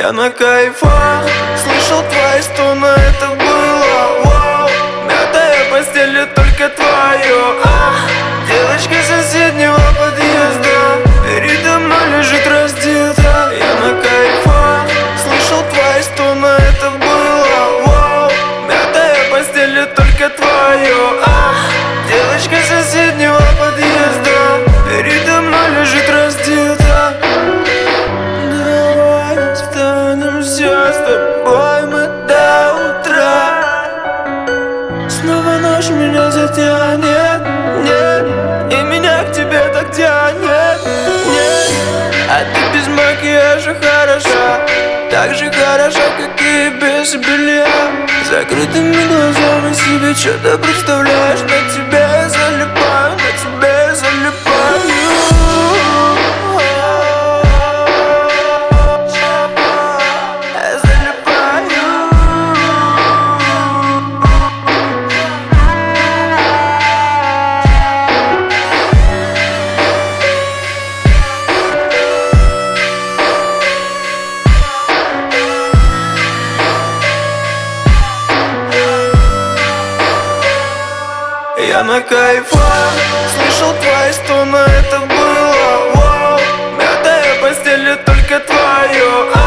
Я на кайфах, слышал твои стоны, это было вау. Мятая постель, только твое девочка с соседнего подъезда передо мной лежит раздета. Я на кайфах, слышал твои стоны, это было вау. Мятая постель, только твое девочка с соседнего подъезда передо мной лежит раздета. Давай останемся с тобой мы до утра. Снова ночь меня затянет, нет, и меня к тебе так тянет, нет. А ты без макияжа хороша, так же хороша, как и без белья. Закрытыми глазами себе что-то представляешь, на тебе я залипаю, на тебе я залипаю. Я на кайфах, слышал твои стоны, это было вау. Мятая постель, только твое